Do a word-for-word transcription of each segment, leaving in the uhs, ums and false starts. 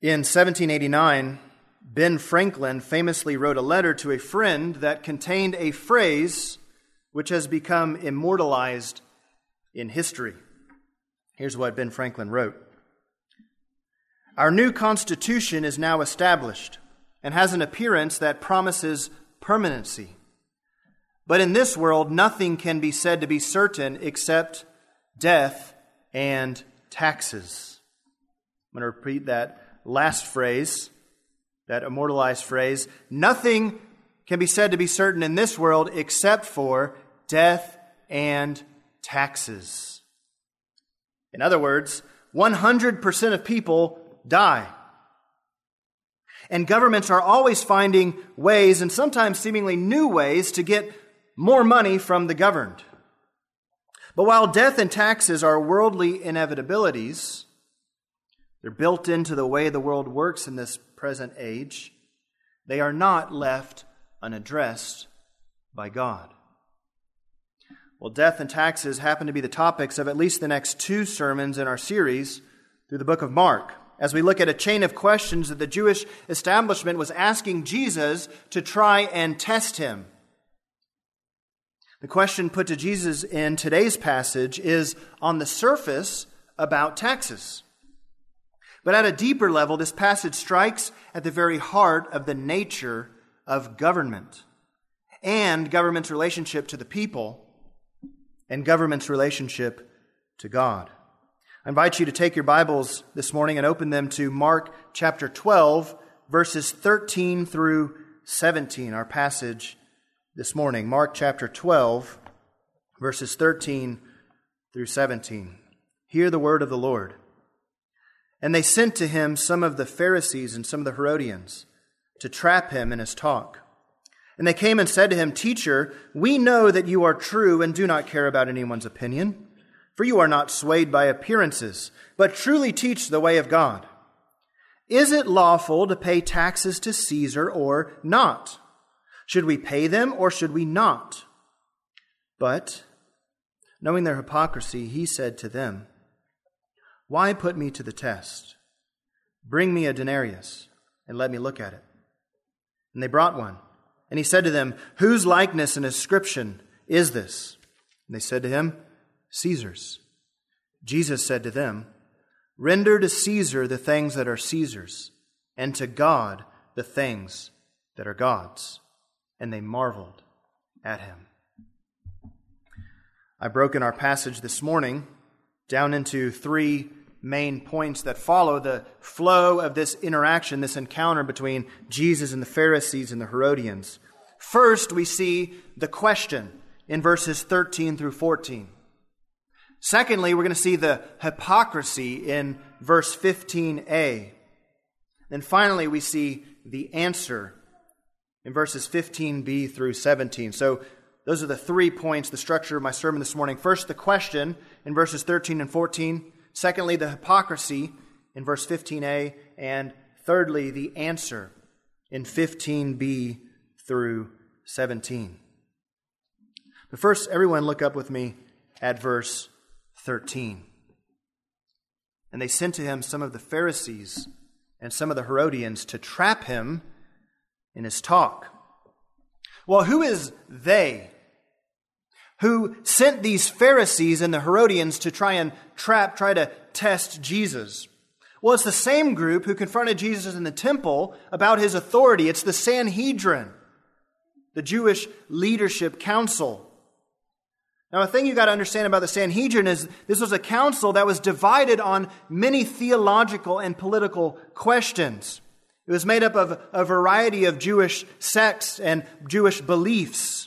In seventeen eighty-nine, Ben Franklin famously wrote a letter to a friend that contained a phrase which has become immortalized in history. Here's what Ben Franklin wrote. Our new Constitution is now established and has an appearance that promises permanency. But in this world, nothing can be said to be certain except death and taxes. I'm going to repeat that last phrase, that immortalized phrase. Nothing can be said to be certain in this world except for death and taxes. In other words, one hundred percent of people die. And governments are always finding ways, and sometimes seemingly new ways, to get more money from the governed. But while death and taxes are worldly inevitabilities, they're built into the way the world works in this present age, they are not left unaddressed by God. Well, death and taxes happen to be the topics of at least the next two sermons in our series through the book of Mark, as we look at a chain of questions that the Jewish establishment was asking Jesus to try and test him. The question put to Jesus in today's passage is, on the surface, about taxes. But at a deeper level, this passage strikes at the very heart of the nature of government and government's relationship to the people and government's relationship to God. I invite you to take your Bibles this morning and open them to Mark chapter twelve, verses thirteen through seventeen, our passage this morning. Mark chapter twelve, verses thirteen through seventeen. Hear the word of the Lord. And they sent to him some of the Pharisees and some of the Herodians to trap him in his talk. And they came and said to him, Teacher, we know that you are true and do not care about anyone's opinion, for you are not swayed by appearances, but truly teach the way of God. Is it lawful to pay taxes to Caesar or not? Should we pay them or should we not? But, knowing their hypocrisy, he said to them, Why put me to the test? Bring me a denarius and let me look at it. And they brought one. And he said to them, Whose likeness and inscription is this? And they said to him, Caesar's. Jesus said to them, Render to Caesar the things that are Caesar's, and to God the things that are God's. And they marveled at him. I've broken our passage this morning down into three main points that follow the flow of this interaction, this encounter between Jesus and the Pharisees and the Herodians. First, we see the question in verses thirteen through fourteen. Secondly, we're going to see the hypocrisy in verse fifteen a. Then finally, we see the answer in verses fifteen b through seventeen. So those are the three points, the structure of my sermon this morning. First, the question in verses thirteen and fourteen. Secondly, the hypocrisy in verse fifteen a. And thirdly, the answer in fifteen b through seventeen. But first, everyone look up with me at verse thirteen. And they sent to him some of the Pharisees and some of the Herodians to trap him in his talk. Well, who is they? Who sent these Pharisees and the Herodians to try and trap, try to test Jesus? Well, it's the same group who confronted Jesus in the temple about his authority. It's the Sanhedrin, the Jewish leadership council. Now, a thing you got to understand about the Sanhedrin is this was a council that was divided on many theological and political questions. It was made up of a variety of Jewish sects and Jewish beliefs.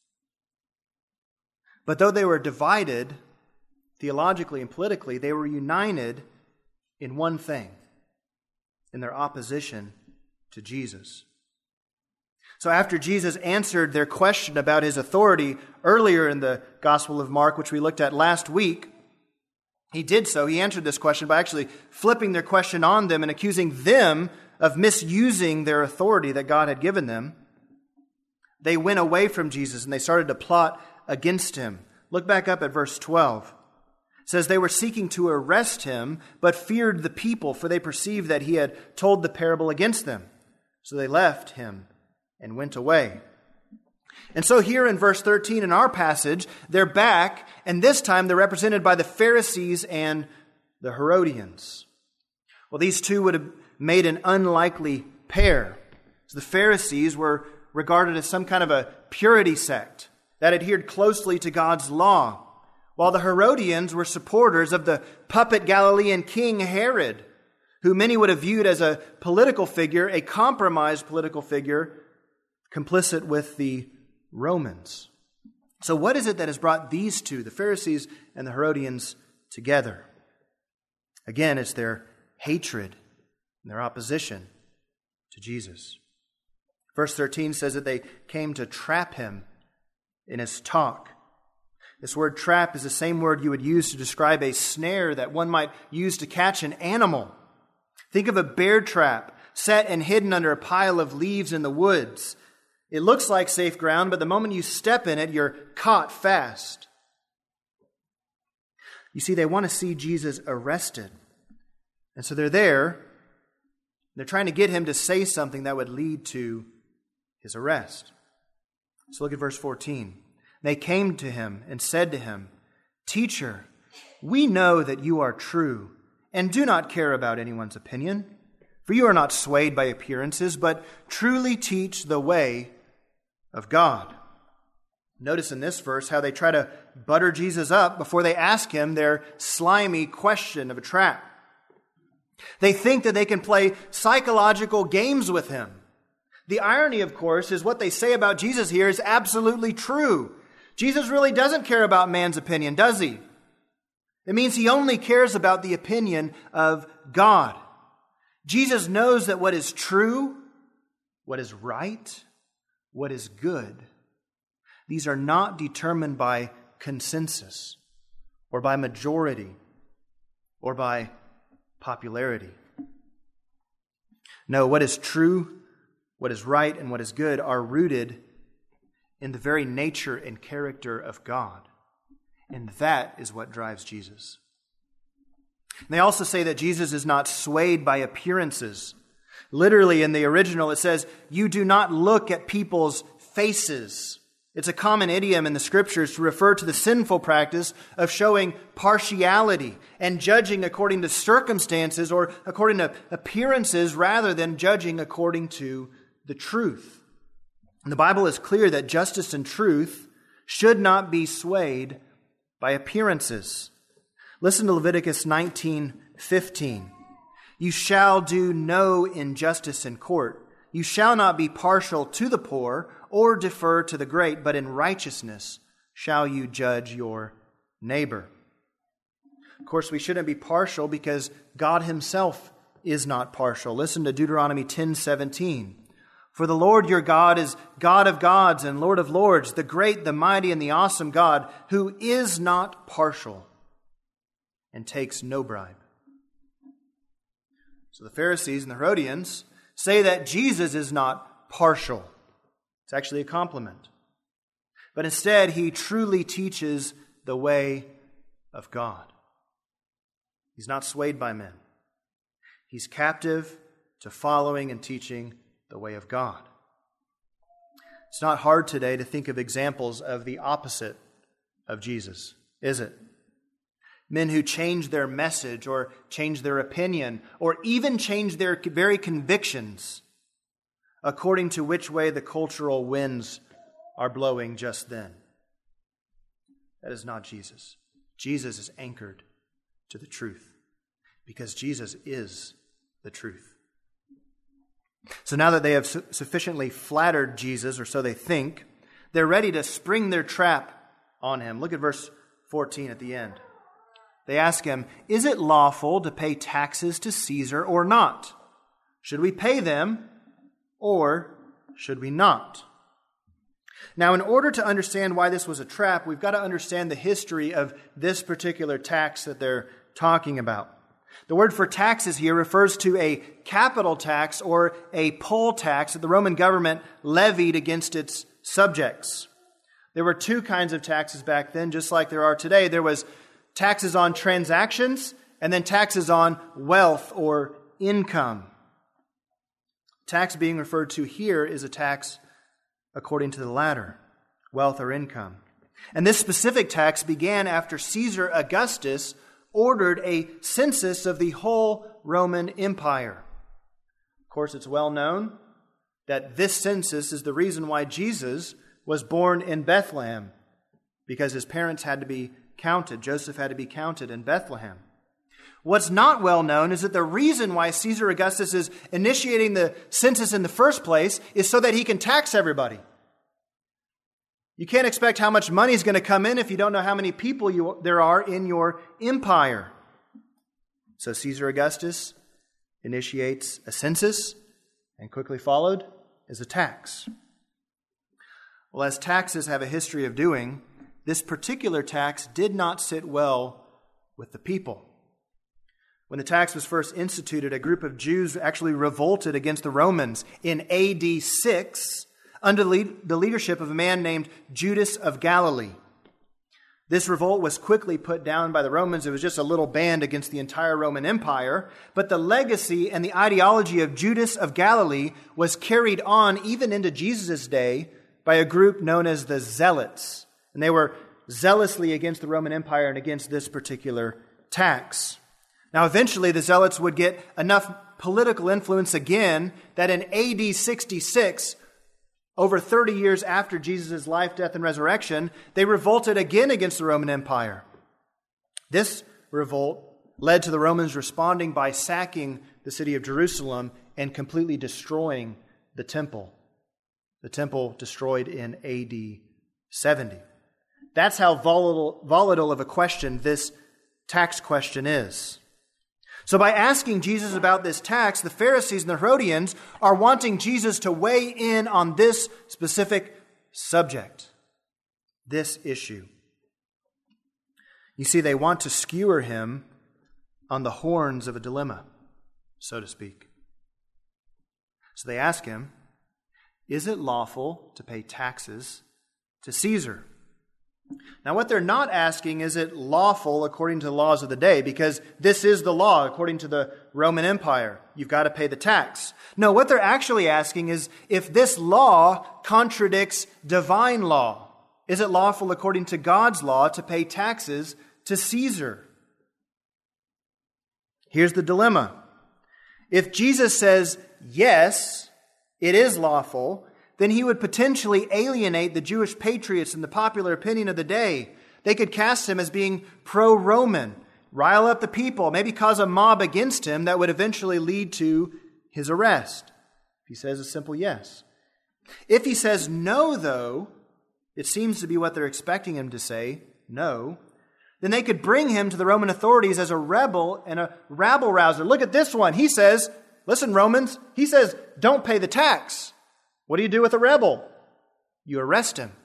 But though they were divided theologically and politically, they were united in one thing, in their opposition to Jesus. So after Jesus answered their question about his authority earlier in the Gospel of Mark, which we looked at last week, he did so. He answered this question by actually flipping their question on them and accusing them of misusing their authority that God had given them. They went away from Jesus and they started to plot against him. Look back up at verse twelve. It says they were seeking to arrest him, but feared the people, for they perceived that he had told the parable against them. So they left him and went away. And so here in verse thirteen in our passage, they're back, and this time they're represented by the Pharisees and the Herodians. Well, these two would have made an unlikely pair. So the Pharisees were regarded as some kind of a purity sect that adhered closely to God's law, while the Herodians were supporters of the puppet Galilean king Herod, who many would have viewed as a political figure, a compromised political figure, complicit with the Romans. So what is it that has brought these two, the Pharisees and the Herodians, together? Again, it's their hatred and their opposition to Jesus. Verse thirteen says that they came to trap him in his talk. This word trap is the same word you would use to describe a snare that one might use to catch an animal. Think of a bear trap set and hidden under a pile of leaves in the woods. It looks like safe ground, but the moment you step in it, you're caught fast. You see, they want to see Jesus arrested. And so they're there. They're trying to get him to say something that would lead to his arrest. So look at verse fourteen. They came to him and said to him, "Teacher, we know that you are true and do not care about anyone's opinion, for you are not swayed by appearances, but truly teach the way of God." Notice in this verse how they try to butter Jesus up before they ask him their slimy question of a trap. They think that they can play psychological games with him. The irony, of course, is what they say about Jesus here is absolutely true. Jesus really doesn't care about man's opinion, does he? It means he only cares about the opinion of God. Jesus knows that what is true, what is right, what is good, these are not determined by consensus or by majority or by popularity. No, what is true, what is right, and what is good are rooted in the very nature and character of God. And that is what drives Jesus. And they also say that Jesus is not swayed by appearances. Literally in the original it says, "You do not look at people's faces." It's a common idiom in the Scriptures to refer to the sinful practice of showing partiality and judging according to circumstances or according to appearances rather than judging according to the truth. And the Bible is clear that justice and truth should not be swayed by appearances. Listen to Leviticus nineteen fifteen. "You shall do no injustice in court. You shall not be partial to the poor or defer to the great, but in righteousness shall you judge your neighbor." Of course, we shouldn't be partial because God himself is not partial. Listen to Deuteronomy ten seventeen. "For the Lord your God is God of gods and Lord of lords, the great, the mighty, and the awesome God, who is not partial and takes no bribe." So the Pharisees and the Herodians say that Jesus is not partial. It's actually a compliment. But instead, he truly teaches the way of God. He's not swayed by men. He's captive to following and teaching the way of God. It's not hard today to think of examples of the opposite of Jesus, is it? Men who change their message or change their opinion or even change their very convictions according to which way the cultural winds are blowing just then. That is not Jesus. Jesus is anchored to the truth because Jesus is the truth. So now that they have su- sufficiently flattered Jesus, or so they think, they're ready to spring their trap on him. Look at verse fourteen at the end. They ask him, "Is it lawful to pay taxes to Caesar or not? Should we pay them or should we not?" Now, in order to understand why this was a trap, we've got to understand the history of this particular tax that they're talking about. The word for taxes here refers to a capital tax or a poll tax that the Roman government levied against its subjects. There were two kinds of taxes back then, just like there are today. There was taxes on transactions, and then taxes on wealth or income. Tax being referred to here is a tax according to the latter, wealth or income. And this specific tax began after Caesar Augustus ordered a census of the whole Roman Empire. Of course, it's well known that this census is the reason why Jesus was born in Bethlehem, because his parents had to be counted. Joseph had to be counted in Bethlehem. What's not well known is that the reason why Caesar Augustus is initiating the census in the first place is so that he can tax everybody. You can't expect how much money is going to come in if you don't know how many people you, there are in your empire. So Caesar Augustus initiates a census, and quickly followed is a tax. Well, as taxes have a history of doing, this particular tax did not sit well with the people. When the tax was first instituted, a group of Jews actually revolted against the Romans in A D six under the leadership of a man named Judas of Galilee. This revolt was quickly put down by the Romans. It was just a little band against the entire Roman Empire. But the legacy and the ideology of Judas of Galilee was carried on even into Jesus' day by a group known as the Zealots. And they were zealously against the Roman Empire and against this particular tax. Now, eventually, the Zealots would get enough political influence again that in A D sixty-six, over thirty years after Jesus' life, death, and resurrection, they revolted again against the Roman Empire. This revolt led to the Romans responding by sacking the city of Jerusalem and completely destroying the temple. The temple destroyed in A D seventy. That's how volatile, volatile of a question this tax question is. So by asking Jesus about this tax, the Pharisees and the Herodians are wanting Jesus to weigh in on this specific subject, this issue. You see, they want to skewer him on the horns of a dilemma, so to speak. So they ask him, is it lawful to pay taxes to Caesar? Now, what they're not asking, is it lawful according to the laws of the day? Because this is the law according to the Roman Empire. You've got to pay the tax. No, what they're actually asking is if this law contradicts divine law. Is it lawful according to God's law to pay taxes to Caesar? Here's the dilemma. If Jesus says, yes, it is lawful, then he would potentially alienate the Jewish patriots in the popular opinion of the day. They could cast him as being pro-Roman, rile up the people, maybe cause a mob against him that would eventually lead to his arrest. If he says a simple yes. If he says no, though, it seems to be what they're expecting him to say, no, then they could bring him to the Roman authorities as a rebel and a rabble-rouser. Look at this one. He says, listen, Romans, he says, don't pay the tax. What do you do with a rebel? You arrest him.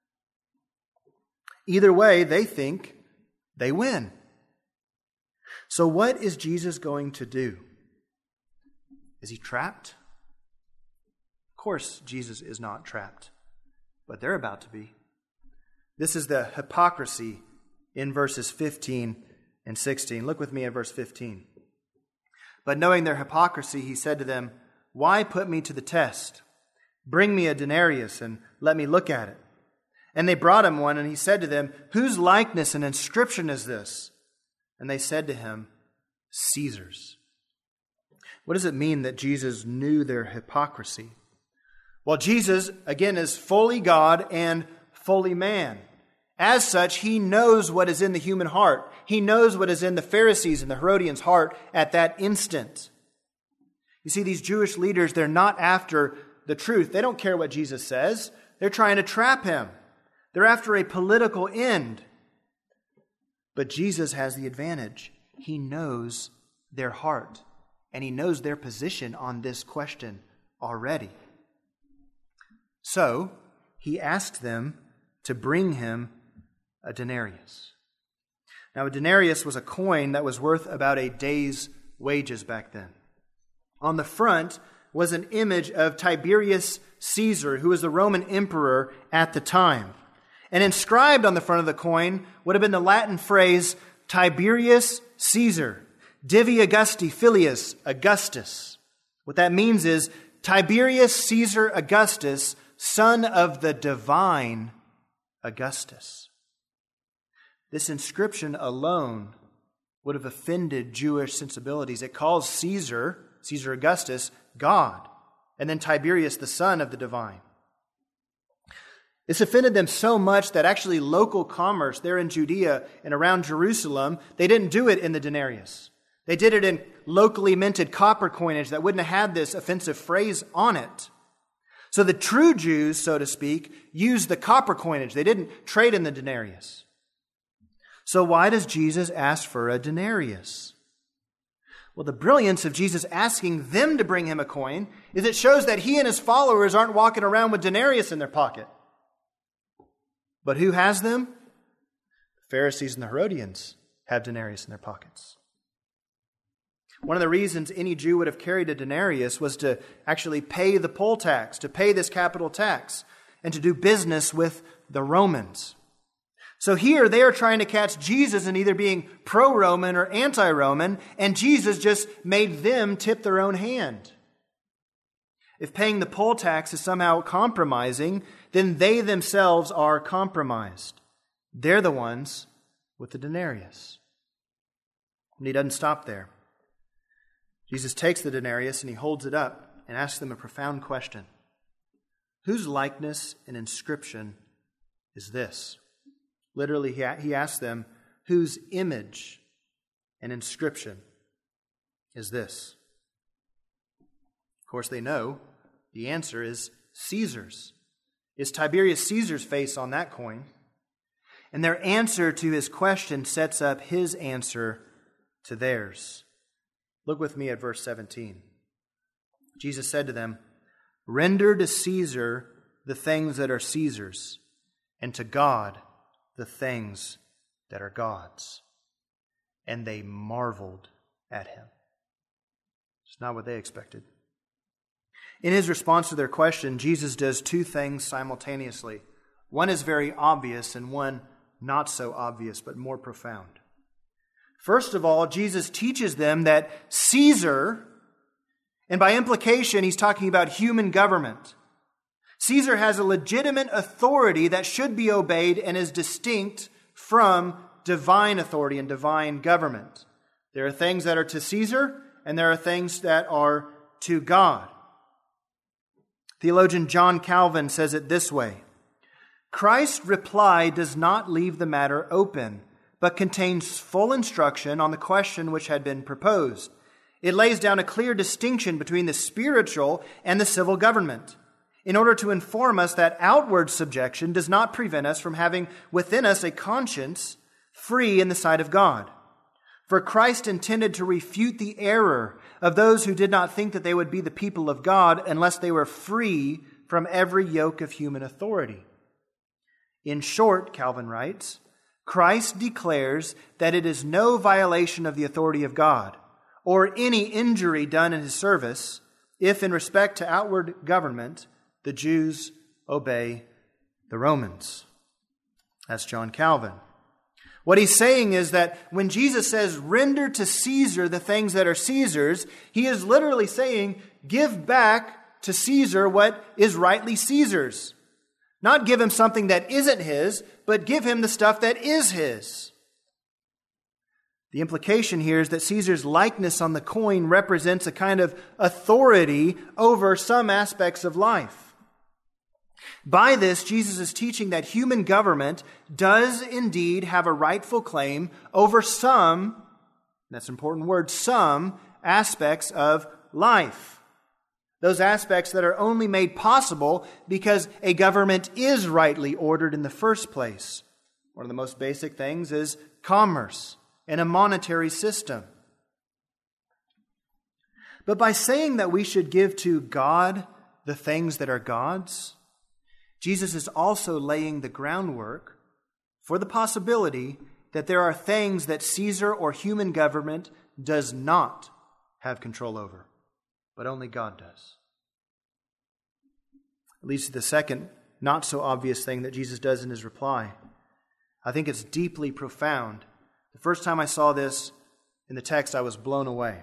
Either way, they think they win. So what is Jesus going to do? Is he trapped? Of course, Jesus is not trapped, but they're about to be. This is the hypocrisy in verses fifteen and sixteen. Look with me at verse fifteen. But knowing their hypocrisy, he said to them, why put me to the test? Bring me a denarius and let me look at it. And they brought him one, and he said to them, whose likeness and inscription is this? And they said to him, Caesar's. What does it mean that Jesus knew their hypocrisy? Well, Jesus, again, is fully God and fully man. As such, he knows what is in the human heart. He knows what is in the Pharisees and the Herodians' heart at that instant. You see, these Jewish leaders, they're not after the truth. They don't care what Jesus says. They're trying to trap him. They're after a political end. But Jesus has the advantage. He knows their heart, and he knows their position on this question already. So, he asked them to bring him a denarius. Now, a denarius was a coin that was worth about a day's wages back then. On the front was an image of Tiberius Caesar, who was the Roman emperor at the time. And inscribed on the front of the coin would have been the Latin phrase, Tiberius Caesar, Divi Augusti Filius Augustus. What that means is Tiberius Caesar Augustus, son of the divine Augustus. This inscription alone would have offended Jewish sensibilities. It calls Caesar, Caesar Augustus, God, and then Tiberius, the son of the divine. This offended them so much that actually local commerce there in Judea and around Jerusalem, they didn't do it in the denarius. They did it in locally minted copper coinage that wouldn't have had this offensive phrase on it. So the true Jews, so to speak, used the copper coinage. They didn't trade in the denarius. So why does Jesus ask for a denarius? Well, the brilliance of Jesus asking them to bring him a coin is it shows that he and his followers aren't walking around with denarius in their pocket. But who has them? The Pharisees and the Herodians have denarius in their pockets. One of the reasons any Jew would have carried a denarius was to actually pay the poll tax, to pay this capital tax, and to do business with the Romans. So here they are trying to catch Jesus in either being pro-Roman or anti-Roman, and Jesus just made them tip their own hand. If paying the poll tax is somehow compromising, then they themselves are compromised. They're the ones with the denarius. And he doesn't stop there. Jesus takes the denarius and he holds it up and asks them a profound question. Whose likeness and inscription is this? Literally, he asks them, whose image and inscription is this? Of course, they know the answer is Caesar's. Is Tiberius Caesar's face on that coin? And their answer to his question sets up his answer to theirs. Look with me at verse seventeen. Jesus said to them, "Render to Caesar the things that are Caesar's, and to God the things that are God's." And they marveled at him. It's not what they expected. In his response to their question, Jesus does two things simultaneously. One is very obvious and one not so obvious, but more profound. First of all, Jesus teaches them that Caesar, and by implication, he's talking about human government. Caesar has a legitimate authority that should be obeyed and is distinct from divine authority and divine government. There are things that are to Caesar, and there are things that are to God. Theologian John Calvin says it this way: Christ's reply does not leave the matter open, but contains full instruction on the question which had been proposed. It lays down a clear distinction between the spiritual and the civil government, in order to inform us that outward subjection does not prevent us from having within us a conscience free in the sight of God. For Christ intended to refute the error of those who did not think that they would be the people of God unless they were free from every yoke of human authority. In short, Calvin writes, Christ declares that it is no violation of the authority of God or any injury done in his service if, in respect to outward government, the Jews obey the Romans. That's John Calvin. What he's saying is that when Jesus says, render to Caesar the things that are Caesar's, he is literally saying, give back to Caesar what is rightly Caesar's. Not give him something that isn't his, but give him the stuff that is his. The implication here is that Caesar's likeness on the coin represents a kind of authority over some aspects of life. By this, Jesus is teaching that human government does indeed have a rightful claim over some, that's an important word, some aspects of life. Those aspects that are only made possible because a government is rightly ordered in the first place. One of the most basic things is commerce and a monetary system. But by saying that we should give to God the things that are God's, Jesus is also laying the groundwork for the possibility that there are things that Caesar or human government does not have control over, but only God does. It leads to the second, not so obvious thing that Jesus does in his reply. I think it's deeply profound, The first time I saw this in the text, I was blown away.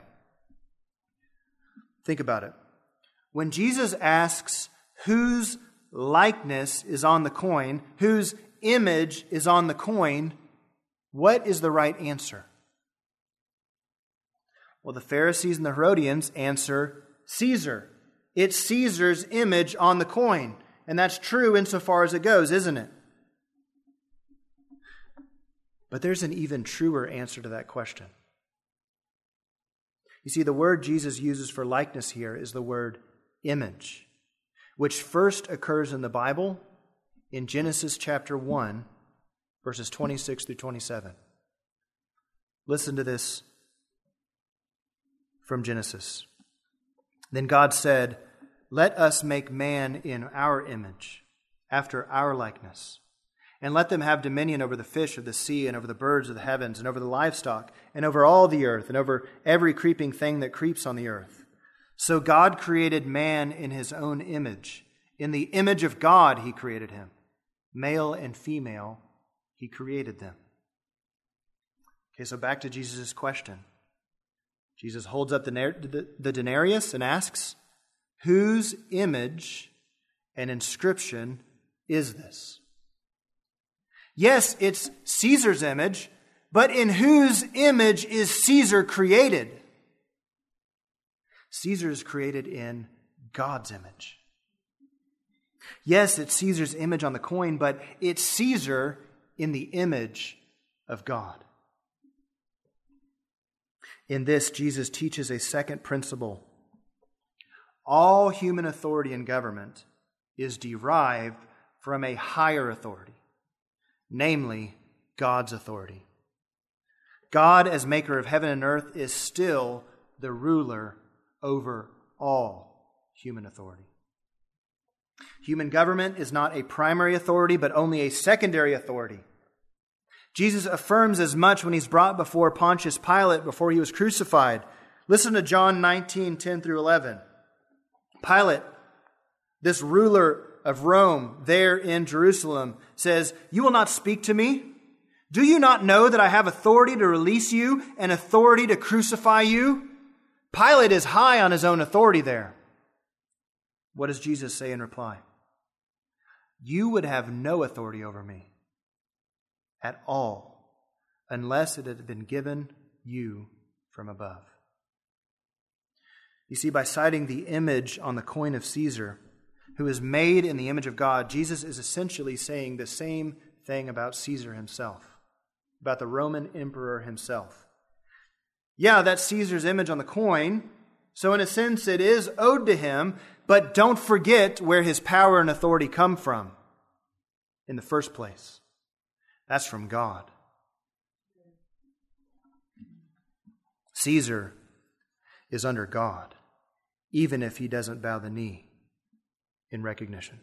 Think about it. When Jesus asks whose likeness is on the coin, whose image is on the coin, what is the right answer? Well, the Pharisees and the Herodians answer Caesar. It's Caesar's image on the coin. And that's true insofar as it goes, isn't it? But there's an even truer answer to that question. You see, the word Jesus uses for likeness here is the word image, which first occurs in the Bible in Genesis chapter one, verses twenty-six through twenty-seven. Listen to this from Genesis. Then God said, "Let us make man in our image, after our likeness, and let them have dominion over the fish of the sea and over the birds of the heavens and over the livestock and over all the earth and over every creeping thing that creeps on the earth." So God created man in his own image. In the image of God he created him. Male and female he created them. Okay, so back to Jesus' question. Jesus holds up the, the, the denarius and asks, whose image and inscription is this? Yes, it's Caesar's image, but in whose image is Caesar created? Caesar is created in God's image. Yes, it's Caesar's image on the coin, but it's Caesar in the image of God. In this, Jesus teaches a second principle. All human authority in government is derived from a higher authority, namely God's authority. God, as maker of heaven and earth, is still the ruler over all human authority. Human government is not a primary authority, but only a secondary authority. Jesus affirms as much when he's brought before Pontius Pilate before he was crucified. Listen to John nineteen, ten through eleven. Pilate, this ruler of Rome there in Jerusalem, says, "You will not speak to me? Do you not know that I have authority to release you and authority to crucify you?" Pilate is high on his own authority there. What does Jesus say in reply? "You would have no authority over me at all unless it had been given you from above." You see, by citing the image on the coin of Caesar, who is made in the image of God, Jesus is essentially saying the same thing about Caesar himself, about the Roman emperor himself. Yeah, that's Caesar's image on the coin, so in a sense it is owed to him, but don't forget where his power and authority come from in the first place. That's from God. Caesar is under God, even if he doesn't bow the knee in recognition.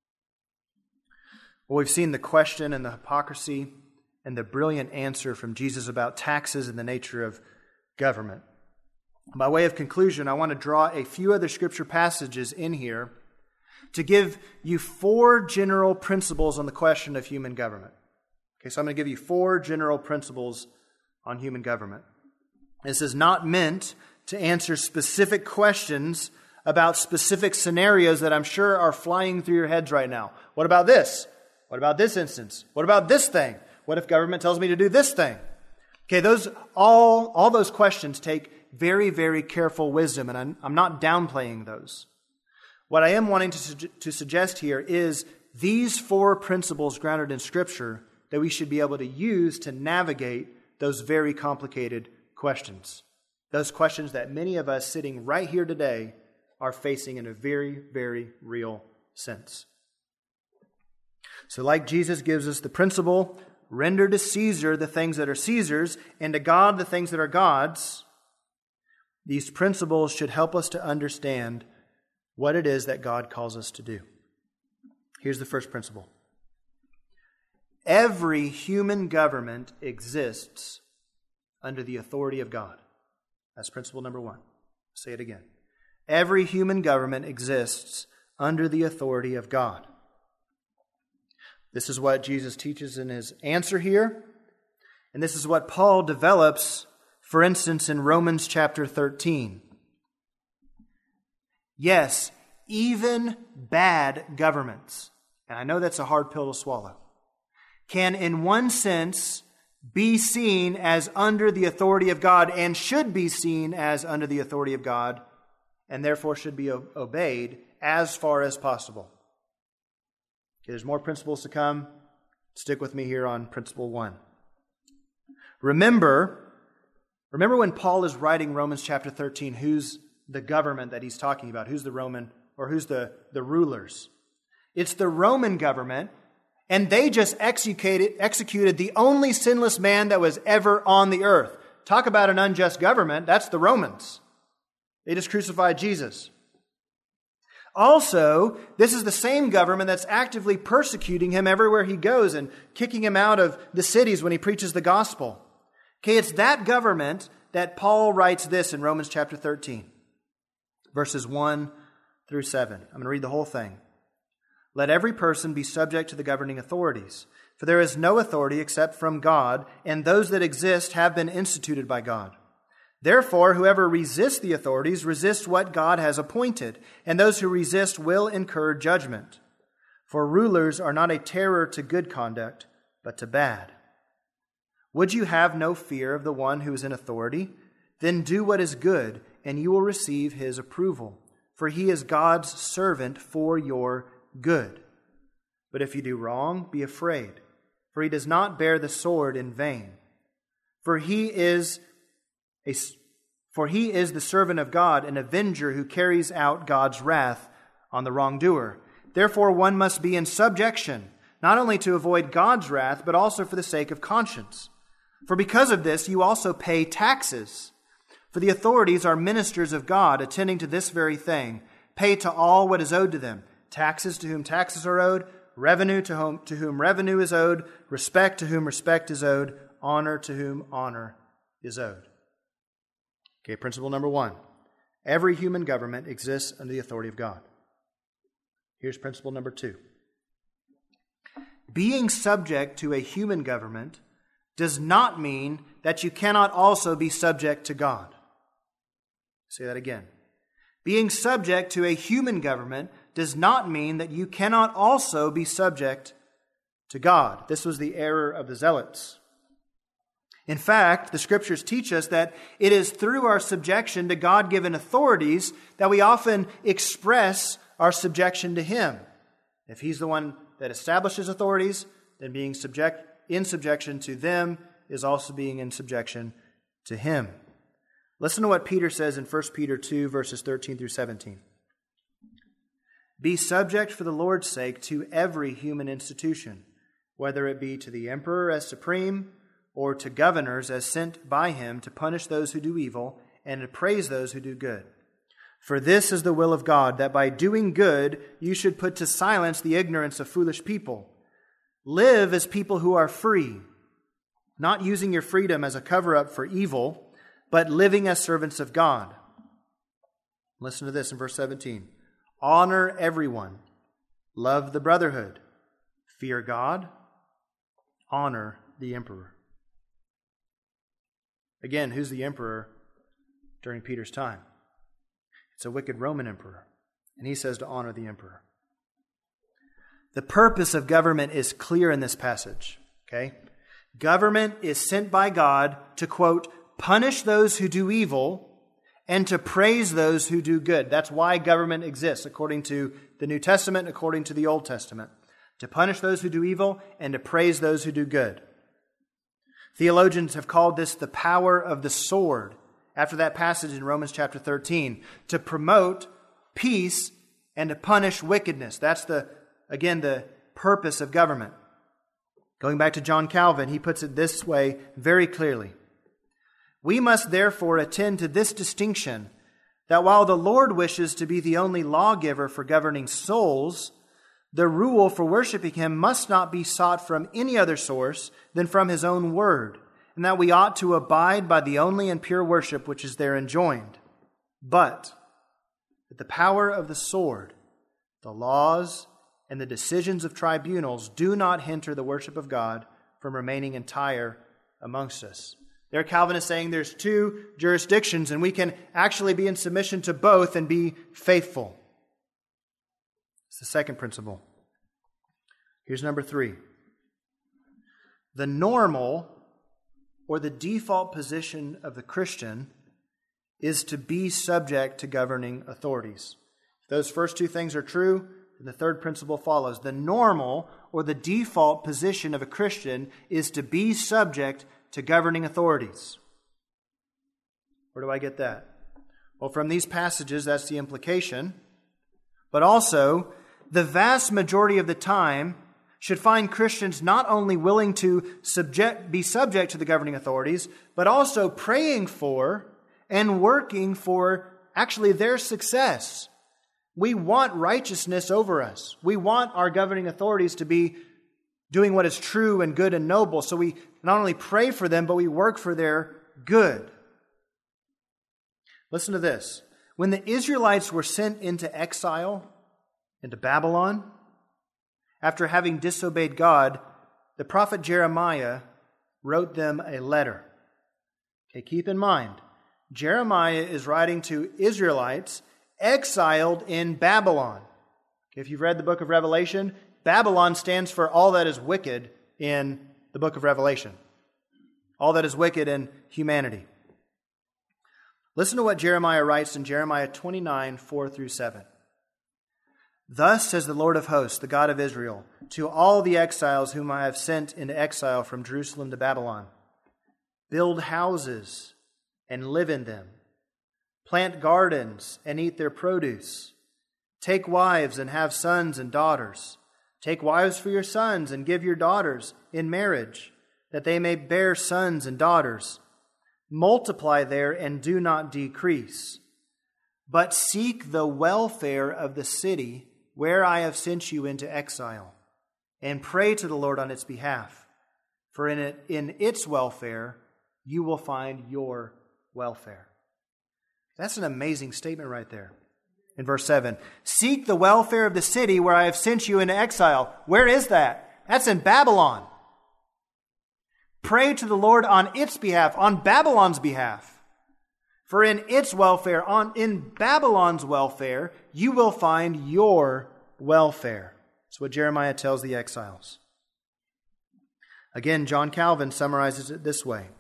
Well, we've seen the question and the hypocrisy and the brilliant answer from Jesus about taxes and the nature of government. By way of conclusion, I want to draw a few other scripture passages in here to give you four general principles on the question of human government. Okay, so I'm going to give you four general principles on human government. This is not meant to answer specific questions about specific scenarios that I'm sure are flying through your heads right now. What about this? What about this instance? What about this thing? What if government tells me to do this thing? Okay, those all, all those questions take very, very careful wisdom, and I'm, I'm not downplaying those. What I am wanting to, su- to suggest here is these four principles grounded in Scripture that we should be able to use to navigate those very complicated questions. Those questions that many of us sitting right here today are facing in a very, very real sense. So like Jesus gives us the principle, render to Caesar the things that are Caesar's, and to God the things that are God's, these principles should help us to understand what it is that God calls us to do. Here's the first principle. Every human government exists under the authority of God. That's principle number one. I'll say it again. Every human government exists under the authority of God. This is what Jesus teaches in his answer here. And this is what Paul develops, for instance, in Romans chapter thirteen. Yes, even bad governments, and I know that's a hard pill to swallow, can in one sense be seen as under the authority of God and should be seen as under the authority of God and therefore should be obeyed as far as possible. Okay, there's more principles to come. Stick with me here on principle one. Remember, remember when Paul is writing Romans chapter thirteen, who's the government that he's talking about? Who's the Roman, or who's the, the rulers? It's the Roman government, and they just executed, executed the only sinless man that was ever on the earth. Talk about an unjust government. That's the Romans. They just crucified Jesus. Also, this is the same government that's actively persecuting him everywhere he goes and kicking him out of the cities when he preaches the gospel. Okay, it's that government that Paul writes this in Romans chapter thirteen, verses one through seven. I'm going to read the whole thing. Let every person be subject to the governing authorities, for there is no authority except from God, and those that exist have been instituted by God. Therefore, whoever resists the authorities resists what God has appointed, and those who resist will incur judgment. For rulers are not a terror to good conduct, but to bad. Would you have no fear of the one who is in authority? Then do what is good, and you will receive his approval, for he is God's servant for your good. But if you do wrong, be afraid, for he does not bear the sword in vain. For he is a, for he is the servant of God, an avenger who carries out God's wrath on the wrongdoer. Therefore one must be in subjection, not only to avoid God's wrath, but also for the sake of conscience. For because of this you also pay taxes. For the authorities are ministers of God, attending to this very thing. Pay to all what is owed to them. Taxes to whom taxes are owed, revenue to whom, to whom revenue is owed, respect to whom respect is owed, honor to whom honor is owed. Okay, principle number one. Every human government exists under the authority of God. Here's principle number two. Being subject to a human government does not mean that you cannot also be subject to God. Say that again. Being subject to a human government does not mean that you cannot also be subject to God. This was the error of the Zealots. In fact, the Scriptures teach us that it is through our subjection to God-given authorities that we often express our subjection to Him. If He's the one that establishes authorities, then being subject in subjection to them is also being in subjection to Him. Listen to what Peter says in First Peter two, verses thirteen through seventeen. Be subject for the Lord's sake to every human institution, whether it be to the emperor as supreme, or to governors as sent by him to punish those who do evil and to praise those who do good. For this is the will of God, that by doing good you should put to silence the ignorance of foolish people. Live as people who are free, not using your freedom as a cover-up for evil, but living as servants of God. Listen to this in verse seventeen. Honor everyone. Love the brotherhood. Fear God. Honor the emperor. Again, who's the emperor during Peter's time? It's a wicked Roman emperor. And he says to honor the emperor. The purpose of government is clear in this passage. Okay? Government is sent by God to, quote, punish those who do evil and to praise those who do good. That's why government exists, according to the New Testament, according to the Old Testament. To punish those who do evil and to praise those who do good. Theologians have called this the power of the sword, after that passage in Romans chapter thirteen, to promote peace and to punish wickedness. That's, the again, the purpose of government. Going back to John Calvin, he puts it this way very clearly. We must therefore attend to this distinction, that while the Lord wishes to be the only lawgiver for governing souls, the rule for worshiping Him must not be sought from any other source than from His own word, and that we ought to abide by the only and pure worship which is there enjoined. But that the power of the sword, the laws, and the decisions of tribunals do not hinder the worship of God from remaining entire amongst us. There, Calvin is saying there's two jurisdictions, and we can actually be in submission to both and be faithful. It's the second principle. Here's number three. The normal or the default position of the Christian is to be subject to governing authorities. If those first two things are true, then the third principle follows. The normal or the default position of a Christian is to be subject to governing authorities. Where do I get that? Well, from these passages, that's the implication. But also, the vast majority of the time should find Christians not only willing to subject, be subject to the governing authorities, but also praying for and working for actually their success. We want righteousness over us. We want our governing authorities to be doing what is true and good and noble. So we not only pray for them, but we work for their good. Listen to this. When the Israelites were sent into exile, into Babylon, after having disobeyed God, the prophet Jeremiah wrote them a letter. Okay, keep in mind, Jeremiah is writing to Israelites exiled in Babylon. Okay, if you've read the book of Revelation, Babylon stands for all that is wicked in the book of Revelation. All that is wicked in humanity. Listen to what Jeremiah writes in Jeremiah twenty-nine, four through seven. Thus says the Lord of hosts, the God of Israel, to all the exiles whom I have sent into exile from Jerusalem to Babylon, build houses and live in them, plant gardens and eat their produce, take wives and have sons and daughters, take wives for your sons and give your daughters in marriage, that they may bear sons and daughters. Multiply there and do not decrease, but seek the welfare of the city where I have sent you into exile, and pray to the Lord on its behalf. For in it, in its welfare, you will find your welfare. That's an amazing statement right there. In verse seven, seek the welfare of the city where I have sent you into exile. Where is that? That's in Babylon. Pray to the Lord on its behalf, on Babylon's behalf. For in its welfare, on in Babylon's welfare, you will find your welfare. That's what Jeremiah tells the exiles. Again, John Calvin summarizes it this way.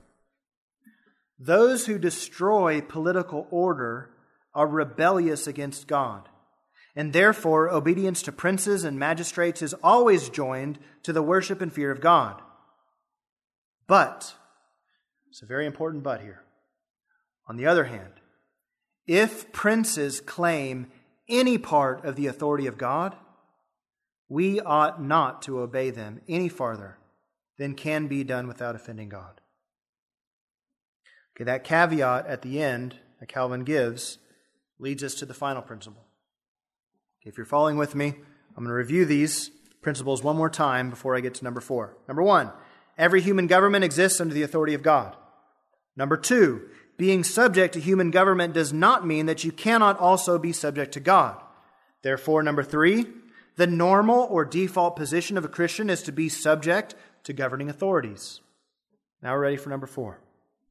Those who destroy political order are rebellious against God, and therefore obedience to princes and magistrates is always joined to the worship and fear of God. But, it's a very important but here. On the other hand, if princes claim any part of the authority of God, we ought not to obey them any farther than can be done without offending God. Okay, that caveat at the end that Calvin gives leads us to the final principle. Okay, if you're following with me, I'm going to review these principles one more time before I get to number four. Number one, every human government exists under the authority of God. Number two, being subject to human government does not mean that you cannot also be subject to God. Therefore, number three, the normal or default position of a Christian is to be subject to governing authorities. Now we're ready for number four.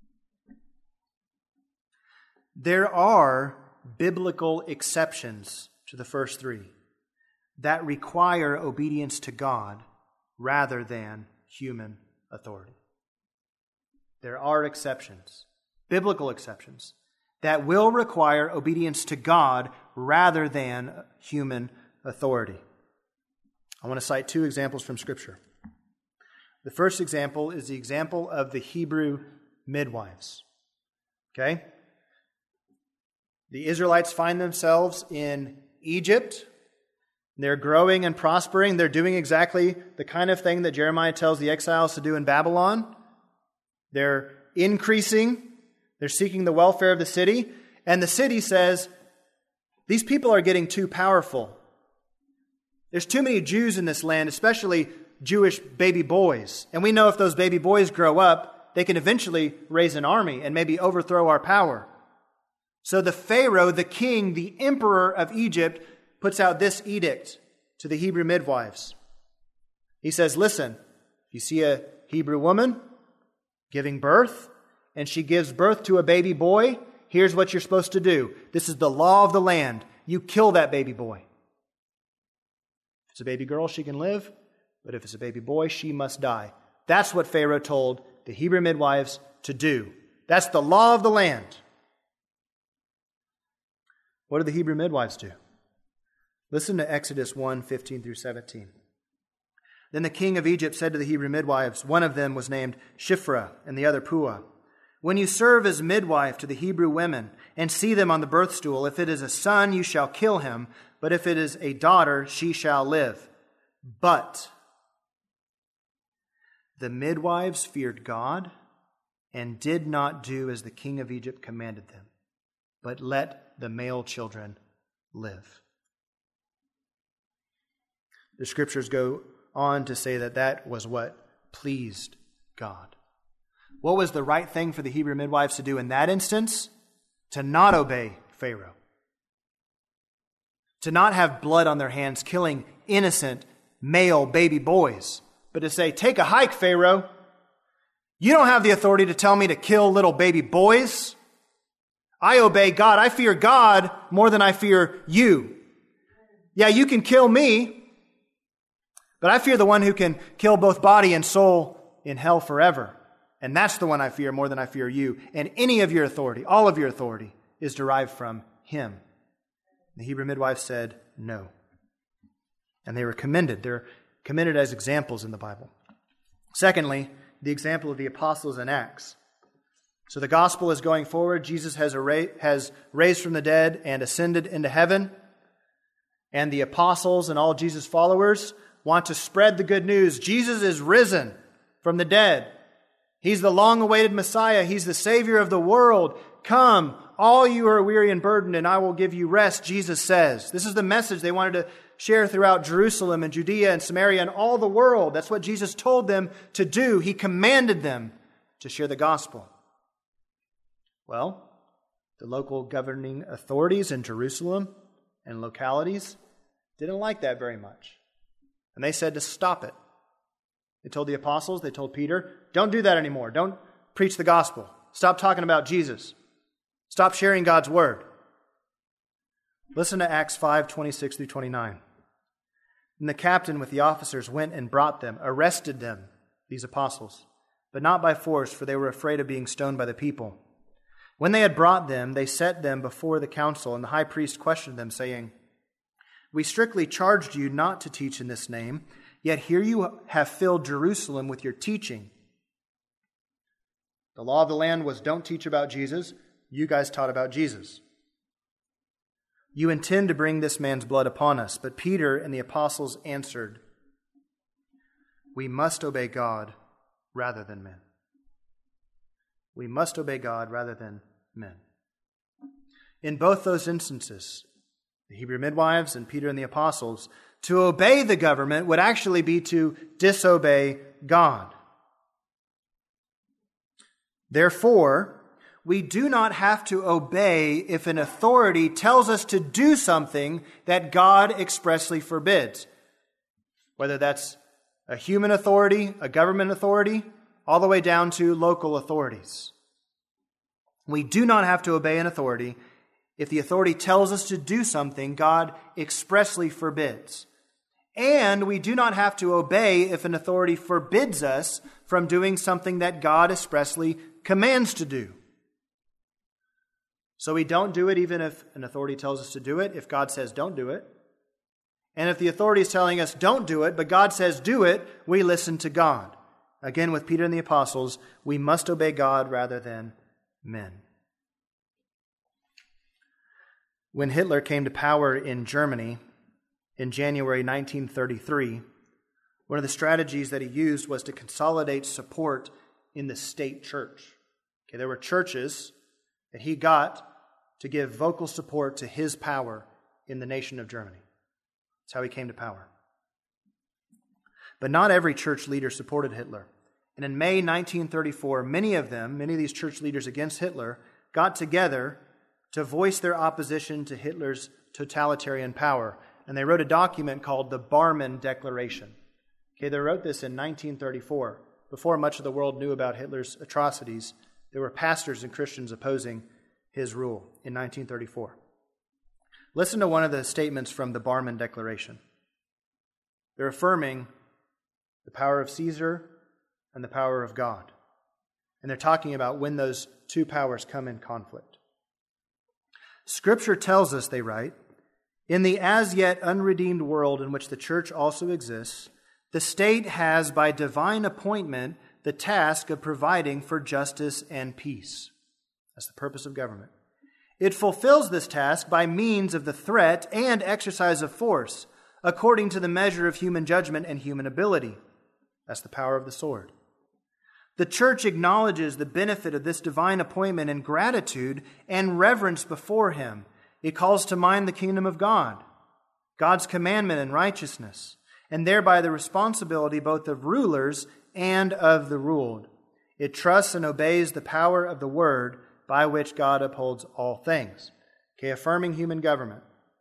There are biblical exceptions to the first three that require obedience to God rather than human authority. There are exceptions, biblical exceptions, that will require obedience to God rather than human authority. I want to cite two examples from Scripture. The first example is the example of the Hebrew midwives. Okay? The Israelites find themselves in Egypt. They're growing and prospering. They're doing exactly the kind of thing that Jeremiah tells the exiles to do in Babylon. They're increasing. They're seeking the welfare of the city. And the city says, these people are getting too powerful. There's too many Jews in this land, especially Jewish baby boys. And we know if those baby boys grow up, they can eventually raise an army and maybe overthrow our power. So the Pharaoh, the king, the emperor of Egypt, puts out this edict to the Hebrew midwives. He says, listen, if you see a Hebrew woman, giving birth, and she gives birth to a baby boy, here's what you're supposed to do. This is the law of the land. You kill that baby boy. If it's a baby girl, she can live, but if it's a baby boy, she must die. That's what Pharaoh told the Hebrew midwives to do. That's the law of the land. What did the Hebrew midwives do? Listen to Exodus one, fifteen through seventeen. Then the king of Egypt said to the Hebrew midwives, one of them was named Shiphrah and the other Puah, when you serve as midwife to the Hebrew women and see them on the birth stool, if it is a son, you shall kill him, but if it is a daughter, she shall live. But the midwives feared God and did not do as the king of Egypt commanded them, but let the male children live. The scriptures go on to say that that was what pleased God. What was the right thing for the Hebrew midwives to do in that instance? To not obey Pharaoh. To not have blood on their hands killing innocent male baby boys, but to say, take a hike, Pharaoh. You don't have the authority to tell me to kill little baby boys. I obey God. I fear God more than I fear you. Yeah, you can kill me, but I fear the one who can kill both body and soul in hell forever. And that's the one I fear more than I fear you. And any of your authority, all of your authority, is derived from him. The Hebrew midwives said no. And they were commended. They're commended as examples in the Bible. Secondly, the example of the apostles in Acts. So the gospel is going forward. Jesus has, has raised from the dead and ascended into heaven. And the apostles and all Jesus' followers want to spread the good news. Jesus is risen from the dead. He's the long-awaited Messiah. He's the Savior of the world. Come, all you who are weary and burdened, and I will give you rest, Jesus says. This is the message they wanted to share throughout Jerusalem and Judea and Samaria and all the world. That's what Jesus told them to do. He commanded them to share the gospel. Well, the local governing authorities in Jerusalem and localities didn't like that very much. And they said to stop it. They told the apostles, they told Peter, don't do that anymore. Don't preach the gospel. Stop talking about Jesus. Stop sharing God's word. Listen to Acts five, twenty-six through twenty-nine. And the captain with the officers went and brought them, arrested them, these apostles, but not by force, for they were afraid of being stoned by the people. When they had brought them, they set them before the council, and the high priest questioned them, saying, we strictly charged you not to teach in this name, yet here you have filled Jerusalem with your teaching. The law of the land was don't teach about Jesus. You guys taught about Jesus. You intend to bring this man's blood upon us. But Peter and the apostles answered, we must obey God rather than men. We must obey God rather than men. In both those instances, the Hebrew midwives and Peter and the apostles, to obey the government would actually be to disobey God. Therefore, we do not have to obey if an authority tells us to do something that God expressly forbids. Whether that's a human authority, a government authority, all the way down to local authorities. We do not have to obey an authority if the authority tells us to do something God expressly forbids. And we do not have to obey if an authority forbids us from doing something that God expressly commands to do. So we don't do it even if an authority tells us to do it, if God says don't do it. And if the authority is telling us don't do it, but God says do it, we listen to God. Again, with Peter and the apostles, we must obey God rather than men. When Hitler came to power in Germany in January nineteen thirty-three, one of the strategies that he used was to consolidate support in the state church. Okay, there were churches that he got to give vocal support to his power in the nation of Germany. That's how he came to power. But not every church leader supported Hitler. And in May nineteen thirty-four, many of them, many of these church leaders against Hitler, got together to voice their opposition to Hitler's totalitarian power. And they wrote a document called the Barmen Declaration. Okay, they wrote this in nineteen thirty-four. before much of the world knew about Hitler's atrocities, there were pastors and Christians opposing his rule in nineteen thirty-four. Listen to one of the statements from the Barmen Declaration. They're affirming the power of Caesar and the power of God. And they're talking about when those two powers come in conflict. Scripture tells us, they write, in the as yet unredeemed world in which the church also exists, the state has, by divine appointment, the task of providing for justice and peace. That's the purpose of government. It fulfills this task by means of the threat and exercise of force, according to the measure of human judgment and human ability. That's the power of the sword. The church acknowledges the benefit of this divine appointment in gratitude and reverence before Him. It calls to mind the kingdom of God, God's commandment and righteousness, and thereby the responsibility both of rulers and of the ruled. It trusts and obeys the power of the word by which God upholds all things. Okay, affirming human government.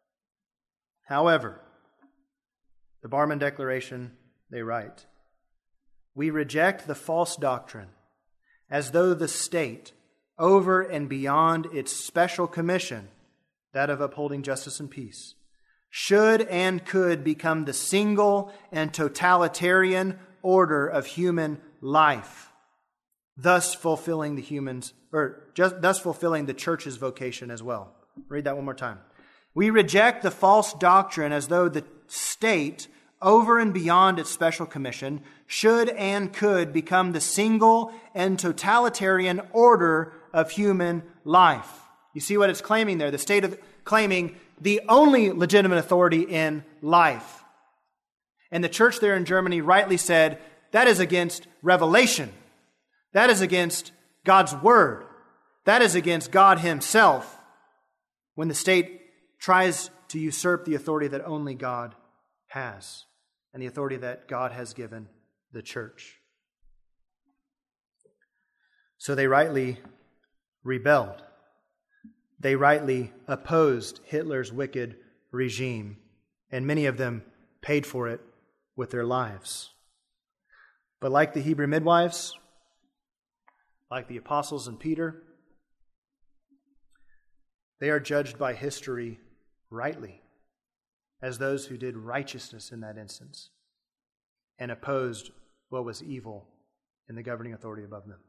However, the Barmen Declaration, they write, we reject the false doctrine as though the state, over and beyond its special commission, that of upholding justice and peace, should and could become the single and totalitarian order of human life, thus fulfilling the humans, or just thus fulfilling the church's vocation as well. Read that one more time. We reject the false doctrine as though the state, over and beyond its special commission, should and could become the single and totalitarian order of human life. You see what it's claiming there? The state of claiming the only legitimate authority in life. And the church there in Germany rightly said, that is against revelation. That is against God's word. That is against God Himself when the state tries to usurp the authority that only God has and the authority that God has given the church. So they rightly rebelled. They rightly opposed Hitler's wicked regime, and many of them paid for it with their lives. But like the Hebrew midwives, like the apostles and Peter, they are judged by history rightly as those who did righteousness in that instance and opposed what was evil in the governing authority above them.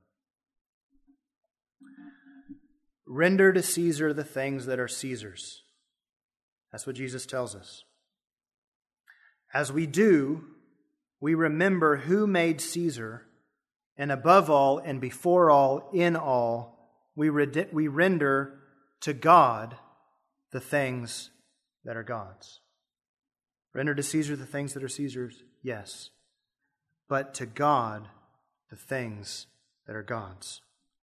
Render to Caesar the things that are Caesar's. That's what Jesus tells us. As we do, we remember who made Caesar, and above all and before all, in all, we, red- we render to God the things that are God's. Render to Caesar the things that are Caesar's, yes, but to God the things that are God's.